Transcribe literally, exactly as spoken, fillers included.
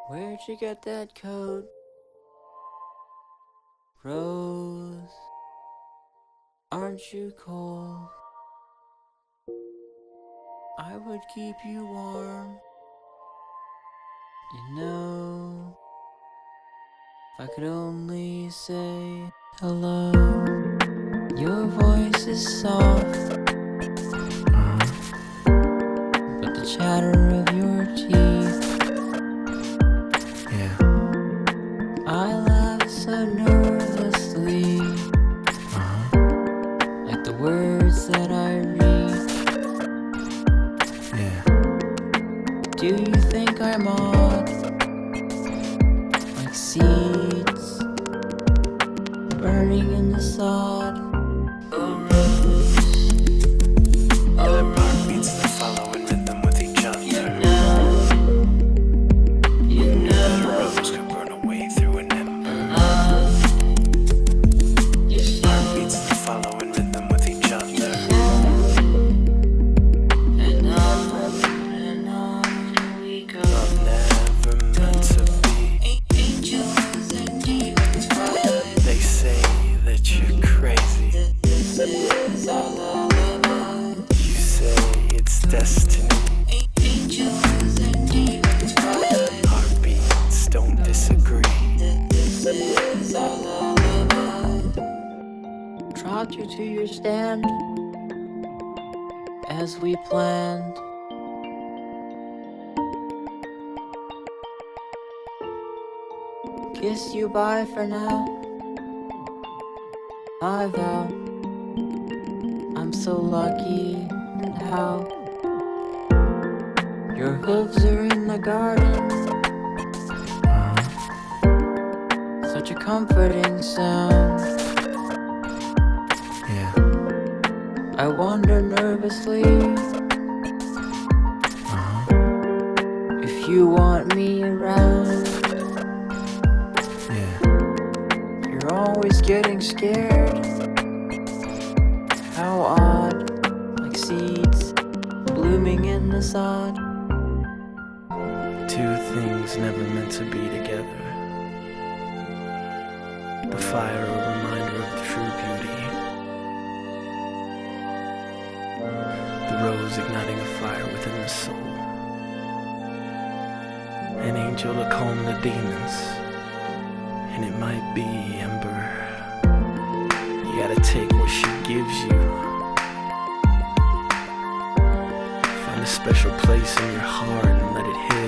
Where'd you get that coat? Rose, aren't you cold? I would keep you warm. You know, if I could only say hello. Your voice is soft, but the chatter of your teeth. Yeah. I laugh so nervously, Uh-huh. like the words that I read. Yeah. Do you think I'm odd? Like seeds burning in the sod. Oh Rose, oh Their Rose, heartbeats that follow in rhythm with each other. you know, you know, Rose could burn away through an ember. love, you know, Heartbeats that follow in rhythm with each other. and on and on we go. Love never meant to be. Angels and demons fight. They say that you're crazy. This is our lullaby. You say it's destiny. Angels and demons fight. Heartbeats don't disagree. This is our lullaby. Trot you to your stand as we planned. Kiss you bye for now. I vow I'm so lucky and how your hooves are in the garden. Uh-huh. Such a comforting sound. Yeah. I wonder nervously Uh-huh. if you want me around. Yeah. You're always getting scared. How odd, like seeds blooming in the sod. Two things never meant to be together. The fire, a reminder of true beauty. The rose igniting a fire within the soul. An angel to calm the demons. And it might be Ember. You gotta take what she gives you. Find a special place in your heart and let it heal.